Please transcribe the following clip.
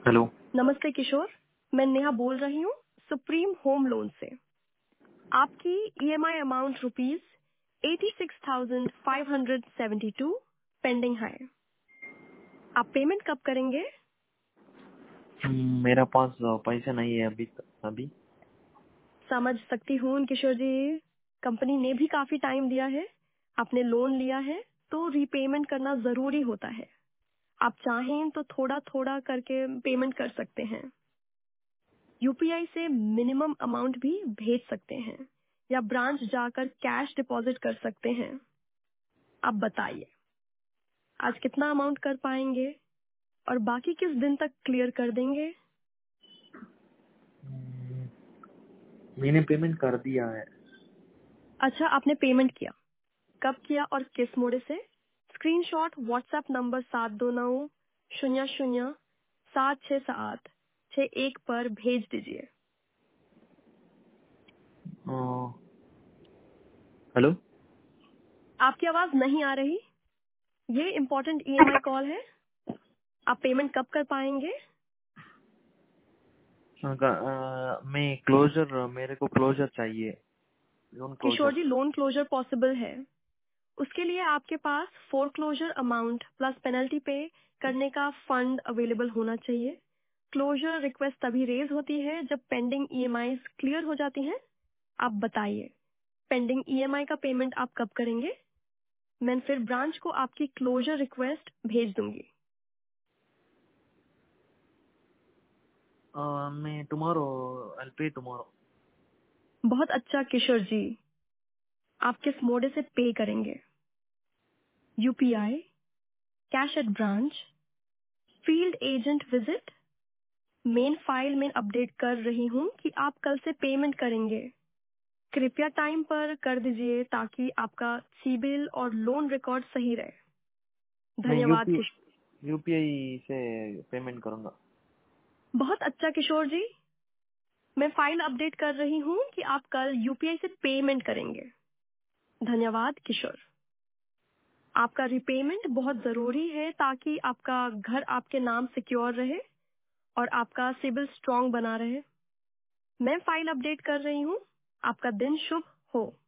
Hello. नमस्ते किशोर, मैं नेहा बोल रही हूँ सुप्रीम होम लोन से। आपकी ईएमआई अमाउंट ₹86,572 पेंडिंग है। आप पेमेंट कब करेंगे? मेरा पास पैसे नहीं है अभी। समझ सकती हूँ किशोर जी, कंपनी ने भी काफी टाइम दिया है। आपने लोन लिया है तो रीपेमेंट करना जरूरी होता है। आप चाहें तो थोड़ा थोड़ा करके पेमेंट कर सकते हैं। यूपीआई से मिनिमम अमाउंट भी भेज सकते हैं या ब्रांच जाकर कैश डिपॉजिट कर सकते हैं। आप बताइए, आज कितना अमाउंट कर पाएंगे और बाकी किस दिन तक क्लियर कर देंगे? हम्म, मैंने पेमेंट कर दिया है। अच्छा, आपने पेमेंट किया, कब किया और किस मोड से? स्क्रीनशॉट व्हाट्सएप नंबर 729000767861 पर भेज दीजिए। Uh, hello. आपकी आवाज नहीं आ रही। ये इम्पोर्टेंट ईएमआई कॉल है। आप पेमेंट कब कर पाएंगे? मैं क्लोजर मेरे को क्लोजर चाहिए, लोन किशोर क्लोजर। जी, लोन क्लोजर पॉसिबल है। उसके लिए आपके पास foreclosure amount plus penalty pay करने का फंड अवेलेबल होना चाहिए। क्लोजर रिक्वेस्ट तभी रेज होती है जब पेंडिंग ईएमआई क्लियर हो जाती हैं। आप बताइए, पेंडिंग ईएमआई का पेमेंट आप कब करेंगे? मैं फिर ब्रांच को आपकी क्लोजर रिक्वेस्ट भेज दूंगी। मैं टुमारो आई पे टुमारो। बहुत अच्छा किशोर जी, आप किस मोड से पे करेंगे? UPI, cash at branch, field agent visit? मेन फाइल में अपडेट कर रही हूँ कि आप कल से पेमेंट करेंगे। कृपया टाइम पर कर दीजिए ताकि आपका सिबिल और लोन रिकॉर्ड सही रहे। मैं धन्यवाद किशोर। यूपीआई से पेमेंट करूंगा। बहुत अच्छा किशोर जी, मैं फाइल अपडेट कर रही हूँ कि आप कल यूपीआई से पेमेंट करेंगे। धन्यवाद किशोर। आपका रिपेमेंट बहुत जरूरी है ताकि आपका घर आपके नाम सिक्योर रहे और आपका सिबिल स्ट्रांग बना रहे। मैं फाइल अपडेट कर रही हूँ। आपका दिन शुभ हो।